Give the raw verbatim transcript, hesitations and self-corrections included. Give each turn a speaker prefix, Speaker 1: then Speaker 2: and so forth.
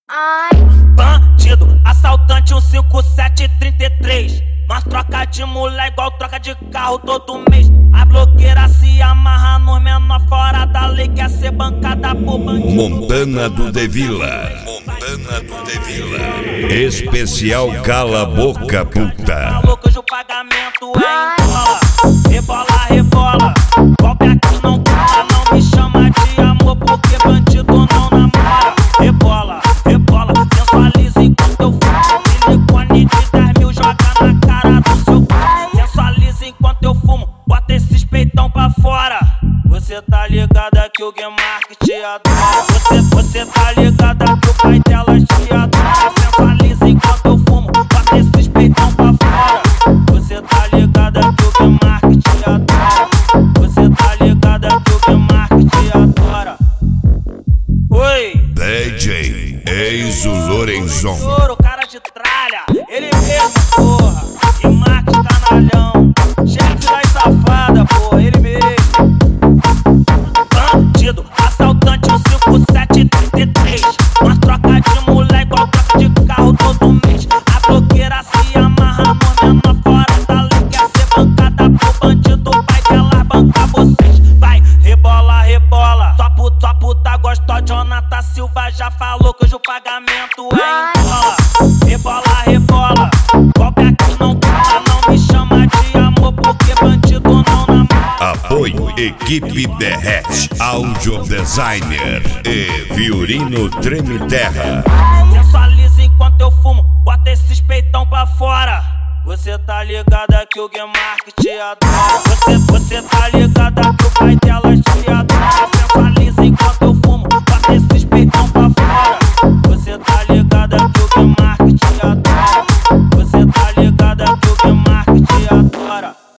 Speaker 1: Ai.
Speaker 2: Bandido, assaltante, um cinco sete trinta e três. Nós troca de mulher igual troca de carro todo mês. A blogueira se amarra nos menor fora da lei. Quer ser bancada por bandido.
Speaker 3: Montana do Devila. Montana do Devila. Especial Cala Boca Puta.
Speaker 2: Falou que hoje o pagamento é em dólar. Rebola, rebola. Golpe aqui não conta, não me chama de amor, porque bandido não namora. Rebola, rebola, sensualiza enquanto eu fumo. Silicone de dez mil joga na cara do seu cu. Sensualiza enquanto eu fumo, bota esses peitão pra fora. Você tá ligada que o Guemark te adora. Você, você tá ligada que o pai delas te adora. Sensualiza enquanto eu fumo, bota esses peitão pra fora. Você tá ligada que o Guemark te adora. Você tá ligada que o Guemark te adora. Oi!
Speaker 3: D J Enzo Lorenzon.
Speaker 2: Ouro, cara de tralha, ele mesmo, porra. Guemark canalhão, chefe das safada, porra, ele mesmo. Bandido, assaltante, um cinco sete trinta e três. Nós troca de mulher igual troca de carro todo mês. A blogueira se amarra no menor fora da lei. Quer ser bancada por bandido, vai dela bancar vocês. Vai, rebola, rebola. Sua puta, sua puta gostou. Jonathan Silva já falou que hoje o pagamento é em dólar. Rebola, rebola. Golpe aqui não conta, não me chama de amor, porque bandido não namora.
Speaker 3: Apoio Equipe Derrete, Audio Designer e Violino Treme Terra.
Speaker 2: Sensualiza enquanto eu fumo, bota esses peitão pra fora. Você tá ligada que o Guemark te adora. Você, você tá ligada que o pai delas te adora. Sensualiza enquanto eu fumo.